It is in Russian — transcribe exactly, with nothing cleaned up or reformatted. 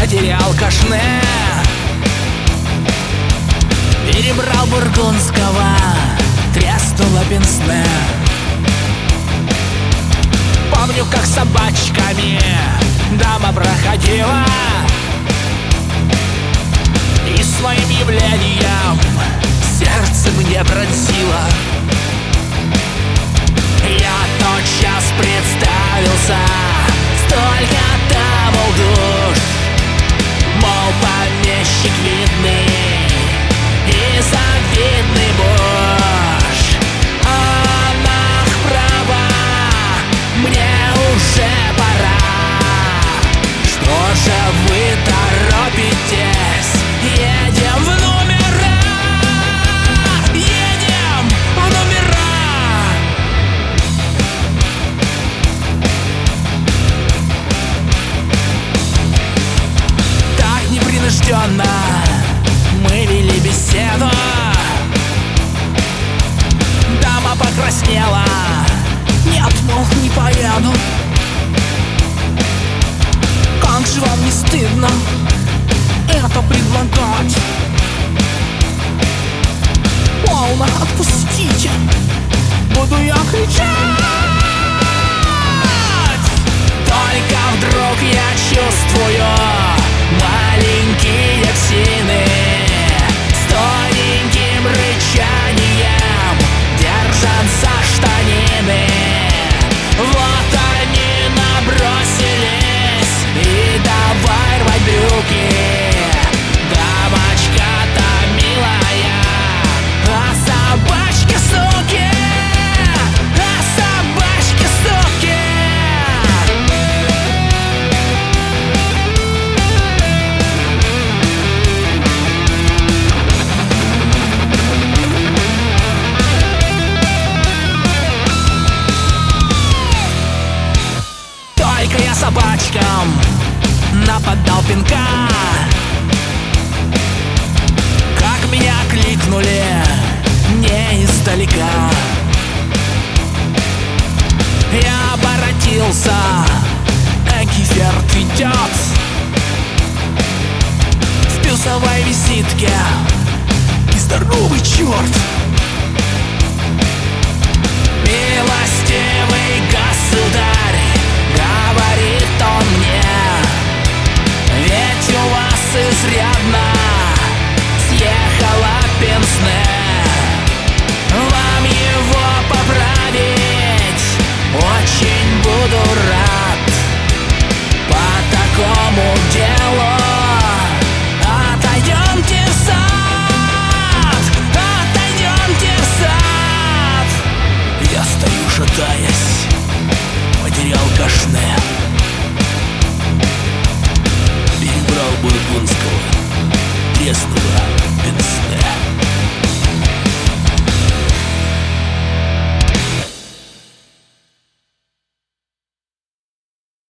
потерял кашне. Перебрал бургундского, треснула пенсне. Помню, как с собачками дама проходила и своим явлением сердце мне пронзило. Я тотчас представился, столько тому душ, мол, помещик видный и завидный муж. Ах, право, мне уже пора. Что же вы торопитесь? Едем в номера, едем в номера. Так непринужденно мы вели беседу. Дама покраснела: нет, мол, не поеду. Как же вам не стыдно это предлагать? Полно, отпустите, буду я кричать. Только вдруг я чувствую маленькие псины с тоненьким рычанием держат за штанины. Вот они набросились и давай рвать брюки. Дамочка-то милая, а собачки суки, а собачки суки. Только я собачкам нападал пинка, как меня кликнули не издалека. Я оборотился, Эгиферт идет в плюсовой визитке и здоровый черт. Милостивый государь, говорит он мне, ведь у вас изрядно съехала пенсне. Вам его поправить очень буду рад. По такому делу отойдемте в сад, отойдемте в сад. Я стою, шатаясь, потерял кашне.